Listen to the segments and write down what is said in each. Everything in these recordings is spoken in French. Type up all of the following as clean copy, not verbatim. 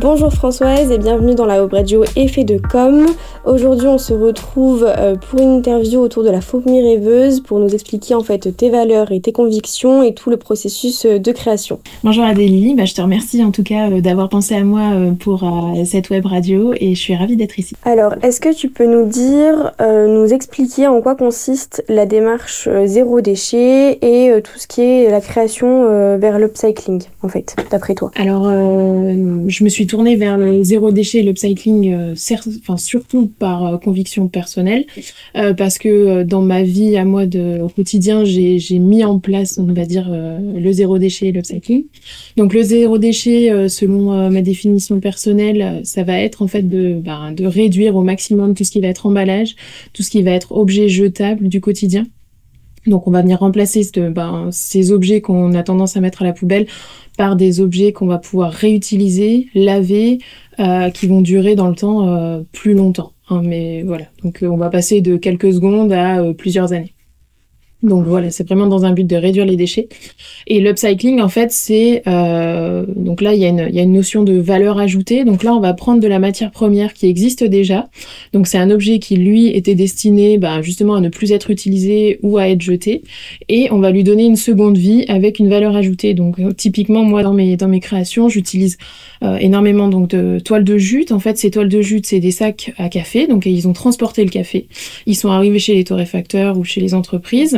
Bonjour Françoise et bienvenue dans la Web Radio Effet de Com. Aujourd'hui on se retrouve pour une interview autour de la fourmi rêveuse pour nous expliquer en fait tes valeurs et tes convictions et tout le processus de création. Bonjour Adélie, je te remercie en tout cas d'avoir pensé à moi pour cette Web Radio et je suis ravie d'être ici. Alors est-ce que tu peux nous dire, nous expliquer en quoi consiste la démarche zéro déchet et tout ce qui est la création vers l'upcycling en fait, d'après toi? Alors je me suis tournée vers le zéro déchet et l'upcycling surtout par conviction personnelle parce que dans ma vie à moi au quotidien j'ai mis en place on va dire le zéro déchet et l'upcycling. Donc le zéro déchet selon ma définition personnelle ça va être en fait de réduire au maximum tout ce qui va être emballage, tout ce qui va être objet jetable du quotidien. Donc on va venir remplacer ces objets qu'on a tendance à mettre à la poubelle par des objets qu'on va pouvoir réutiliser, laver, qui vont durer dans le temps plus longtemps. Mais voilà, donc on va passer de quelques secondes à plusieurs années. Donc voilà, c'est vraiment dans un but de réduire les déchets. Et l'upcycling, en fait, c'est... donc là, il y a une notion de valeur ajoutée. Donc là, on va prendre de la matière première qui existe déjà. Donc c'est un objet qui, lui, était destiné justement à ne plus être utilisé ou à être jeté. Et on va lui donner une seconde vie avec une valeur ajoutée. Donc typiquement, moi, dans mes créations, j'utilise énormément donc de toiles de jute. En fait, ces toiles de jute, c'est des sacs à café. Donc ils ont transporté le café. Ils sont arrivés chez les torréfacteurs ou chez les entreprises.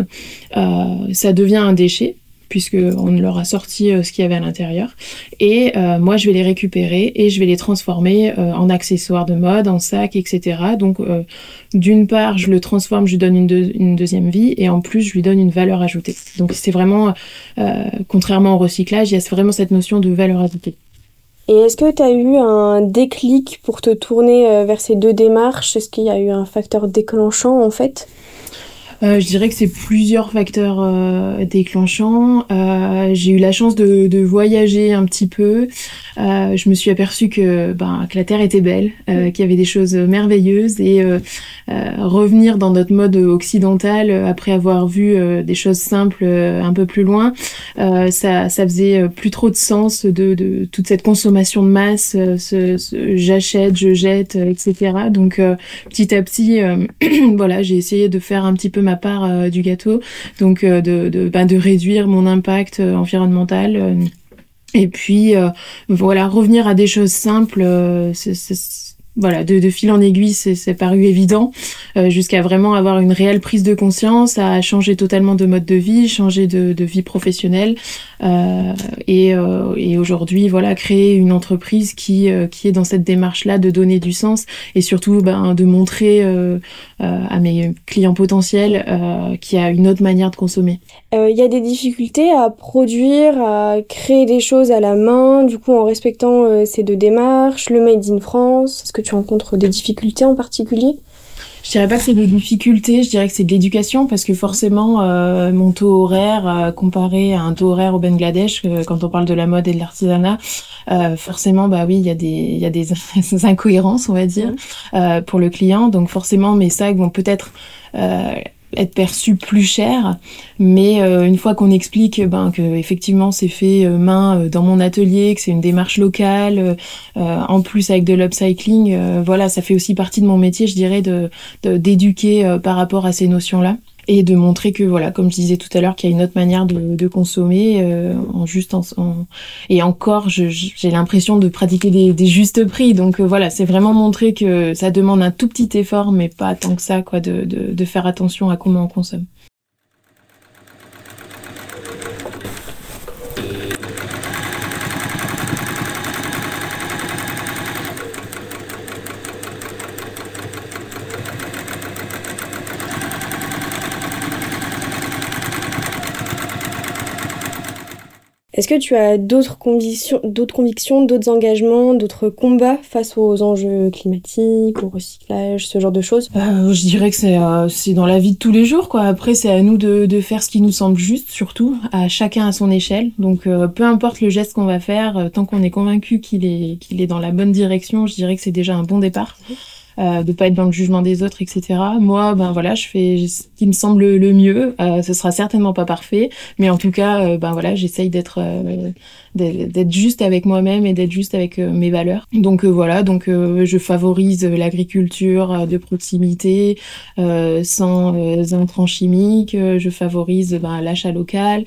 Ça devient un déchet puisque on leur a sorti ce qu'il y avait à l'intérieur et moi je vais les récupérer et je vais les transformer en accessoires de mode, en sacs, etc. Donc d'une part je le transforme, je lui donne une deuxième vie et en plus je lui donne une valeur ajoutée. Donc c'est vraiment contrairement au recyclage, il y a vraiment cette notion de valeur ajoutée. Et est-ce que tu as eu un déclic pour te tourner vers ces deux démarches? Est-ce qu'il y a eu un facteur déclenchant en fait? Je dirais que c'est plusieurs facteurs déclenchants. J'ai eu la chance de voyager un petit peu. Je me suis aperçue que la Terre était belle, qu'il y avait des choses merveilleuses et revenir dans notre mode occidental après avoir vu des choses simples un peu plus loin, ça faisait plus trop de sens de toute cette consommation de masse, j'achète, je jette, etc. Donc petit à petit, voilà, j'ai essayé de faire un petit peu ma part du gâteau, donc de réduire mon impact environnemental et puis voilà, revenir à des choses simples, voilà, de fil en aiguille, c'est paru évident, jusqu'à vraiment avoir une réelle prise de conscience, à changer totalement de mode de vie, changer de vie professionnelle, et aujourd'hui, voilà, créer une entreprise qui est dans cette démarche-là de donner du sens et surtout de montrer à mes clients potentiels qu'il y a une autre manière de consommer. Il y a des difficultés à produire, à créer des choses à la main, du coup en respectant ces deux démarches, le Made in France. Est-ce que tu rencontres des difficultés en particulier? Je dirais pas que c'est des difficultés, je dirais que c'est de l'éducation parce que forcément mon taux horaire comparé à un taux horaire au Bangladesh quand on parle de la mode et de l'artisanat, forcément oui, il y a des incohérences, on va dire, pour le client. Donc forcément mes sacs vont peut-être être perçu plus cher, mais une fois qu'on explique que effectivement c'est fait main dans mon atelier, que c'est une démarche locale, en plus avec de l'upcycling, voilà, ça fait aussi partie de mon métier, je dirais, d'éduquer par rapport à ces notions-là et de montrer que voilà, comme je disais tout à l'heure, qu'il y a une autre manière de consommer et encore j'ai l'impression de pratiquer des justes prix, donc voilà, c'est vraiment montrer que ça demande un tout petit effort mais pas tant que ça quoi, de faire attention à comment on consomme. Est-ce que tu as d'autres convictions, d'autres engagements, d'autres combats face aux enjeux climatiques, au recyclage, ce genre de choses? Je dirais que c'est dans la vie de tous les jours, quoi. Après, c'est à nous de faire ce qui nous semble juste, surtout, à chacun à son échelle. Donc, peu importe le geste qu'on va faire, tant qu'on est convaincu qu'il est dans la bonne direction, je dirais que c'est déjà un bon départ. de pas être dans le jugement des autres, etc. Moi, ben voilà, je fais ce qui me semble le mieux. Ce sera certainement pas parfait, mais en tout cas, ben voilà, j'essaye d'être juste avec moi-même et d'être juste avec mes valeurs. Donc voilà, donc je favorise l'agriculture de proximité, sans intrants chimiques. Je favorise l'achat local.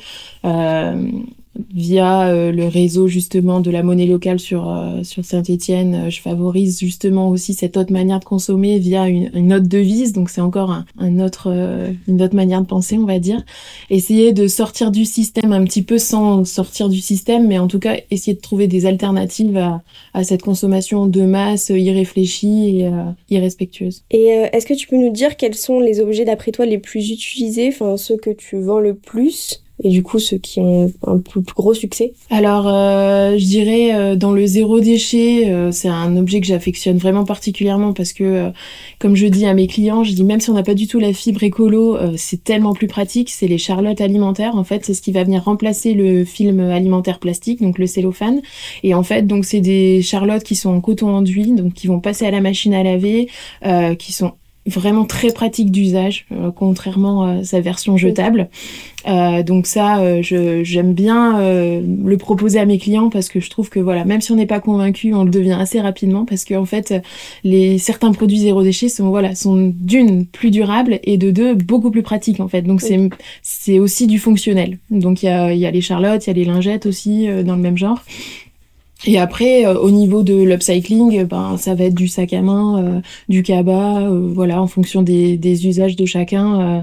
Via le réseau justement de la monnaie locale sur Saint-Étienne, je favorise justement aussi cette autre manière de consommer via une autre devise. Donc c'est encore une autre manière de penser, on va dire. Essayer de sortir du système un petit peu sans sortir du système, mais en tout cas essayer de trouver des alternatives à cette consommation de masse irréfléchie et irrespectueuse. Et est-ce que tu peux nous dire quels sont les objets d'après toi les plus utilisés, enfin ceux que tu vends le plus? Et du coup, ceux qui ont un plus gros succès? Alors, je dirais dans le zéro déchet, c'est un objet que j'affectionne vraiment particulièrement parce que, comme je dis à mes clients, je dis même si on n'a pas du tout la fibre écolo, c'est tellement plus pratique. C'est les charlottes alimentaires. En fait, c'est ce qui va venir remplacer le film alimentaire plastique, donc le cellophane. Et en fait, donc c'est des charlottes qui sont en coton enduit, donc qui vont passer à la machine à laver, qui sont vraiment très pratique d'usage, contrairement à sa version jetable. Donc ça, j'aime bien le proposer à mes clients parce que je trouve que voilà, même si on n'est pas convaincu, on le devient assez rapidement parce que en fait, certains produits zéro déchet sont d'une plus durables et de deux beaucoup plus pratiques en fait. Donc c'est aussi du fonctionnel. Donc il y a les charlottes, il y a les lingettes aussi dans le même genre. Et après, au niveau de l'upcycling, ça va être du sac à main, du cabas, voilà, en fonction des usages de chacun.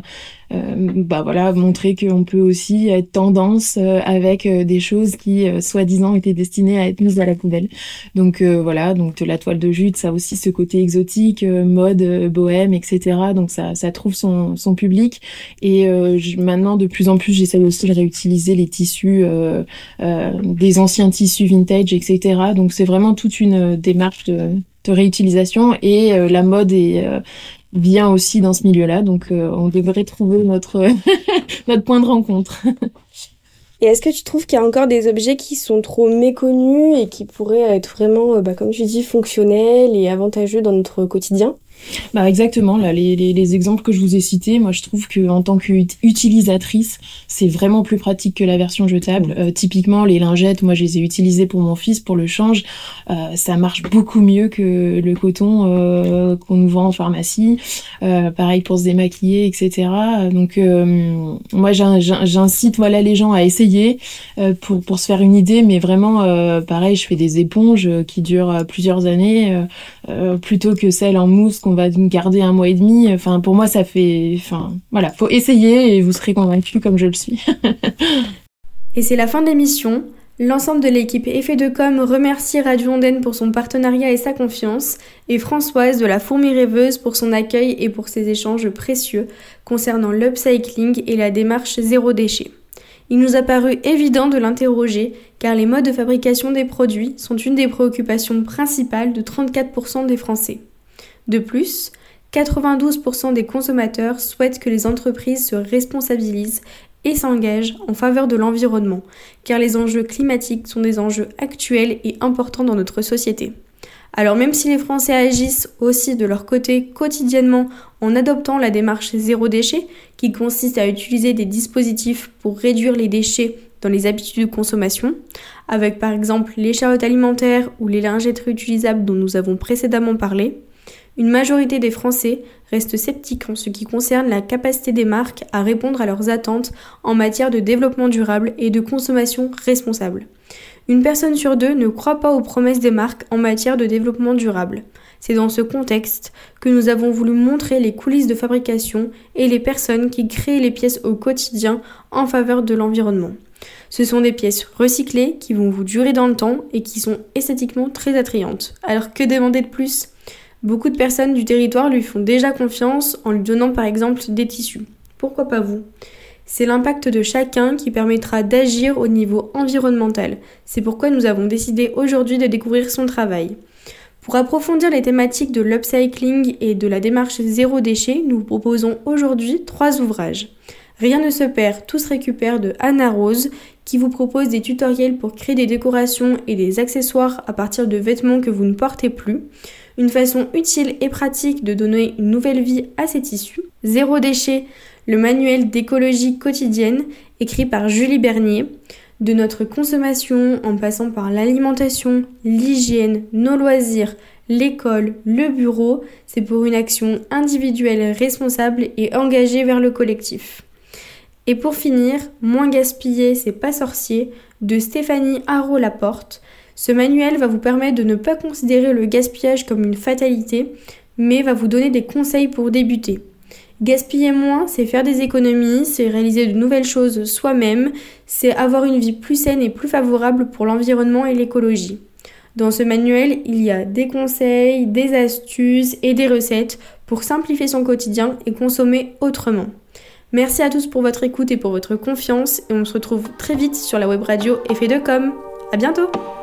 Voilà, montrer qu'on peut aussi être tendance avec des choses qui, soi-disant, étaient destinées à être mises à la poubelle. Donc voilà, donc de la toile de jute, ça a aussi ce côté exotique, mode, bohème, etc. Donc ça trouve son public. Et maintenant, de plus en plus, j'essaie aussi de réutiliser les tissus, des anciens tissus vintage, etc. Donc c'est vraiment toute une démarche de réutilisation et la mode est bien aussi dans ce milieu-là, donc on devrait trouver notre notre point de rencontre. Et est-ce que tu trouves qu'il y a encore des objets qui sont trop méconnus et qui pourraient être vraiment, comme tu dis, fonctionnels et avantageux dans notre quotidien? Exactement, là, les exemples que je vous ai cités, moi je trouve que en tant qu'utilisatrice, c'est vraiment plus pratique que la version jetable. Typiquement, les lingettes, moi je les ai utilisées pour mon fils, pour le change. Ça marche beaucoup mieux que le coton qu'on nous vend en pharmacie. Pareil pour se démaquiller, etc. Donc moi j'incite les gens à essayer pour se faire une idée, mais vraiment pareil, je fais des éponges qui durent plusieurs années plutôt que celles en mousse qu'on va garder 1 mois et demi. Enfin, pour moi, voilà, faut essayer et vous serez convaincus comme je le suis. Et c'est la fin de l'émission. L'ensemble de l'équipe Effet de Com remercie Radio Ondaine pour son partenariat et sa confiance, et Françoise de la Fourmi Rêveuse pour son accueil et pour ses échanges précieux concernant l'upcycling et la démarche zéro déchet. Il nous a paru évident de l'interroger, car les modes de fabrication des produits sont une des préoccupations principales de 34% des Français. De plus, 92% des consommateurs souhaitent que les entreprises se responsabilisent et s'engagent en faveur de l'environnement, car les enjeux climatiques sont des enjeux actuels et importants dans notre société. Alors même si les Français agissent aussi de leur côté quotidiennement en adoptant la démarche zéro déchet, qui consiste à utiliser des dispositifs pour réduire les déchets dans les habitudes de consommation, avec par exemple les charlottes alimentaires ou les lingettes réutilisables dont nous avons précédemment parlé, une majorité des Français restent sceptiques en ce qui concerne la capacité des marques à répondre à leurs attentes en matière de développement durable et de consommation responsable. Une personne sur 2 ne croit pas aux promesses des marques en matière de développement durable. C'est dans ce contexte que nous avons voulu montrer les coulisses de fabrication et les personnes qui créent les pièces au quotidien en faveur de l'environnement. Ce sont des pièces recyclées qui vont vous durer dans le temps et qui sont esthétiquement très attrayantes. Alors que demander de plus ? Beaucoup de personnes du territoire lui font déjà confiance en lui donnant par exemple des tissus. Pourquoi pas vous ? C'est l'impact de chacun qui permettra d'agir au niveau environnemental. C'est pourquoi nous avons décidé aujourd'hui de découvrir son travail. Pour approfondir les thématiques de l'upcycling et de la démarche zéro déchet, nous vous proposons aujourd'hui 3 ouvrages. Rien ne se perd, tout se récupère de Anna Rose, qui vous propose des tutoriels pour créer des décorations et des accessoires à partir de vêtements que vous ne portez plus. une façon utile et pratique de donner une nouvelle vie à ces tissus. Zéro déchet, le manuel d'écologie quotidienne, écrit par Julie Bernier. De notre consommation en passant par l'alimentation, l'hygiène, nos loisirs, l'école, le bureau, c'est pour une action individuelle responsable et engagée vers le collectif. Et pour finir, Moins gaspiller, c'est pas sorcier, de Stéphanie Haro-Laporte. Ce manuel va vous permettre de ne pas considérer le gaspillage comme une fatalité, mais va vous donner des conseils pour débuter. Gaspiller moins, c'est faire des économies, c'est réaliser de nouvelles choses soi-même, c'est avoir une vie plus saine et plus favorable pour l'environnement et l'écologie. Dans ce manuel, il y a des conseils, des astuces et des recettes pour simplifier son quotidien et consommer autrement. Merci à tous pour votre écoute et pour votre confiance et on se retrouve très vite sur la web radio Effet de Com. À bientôt!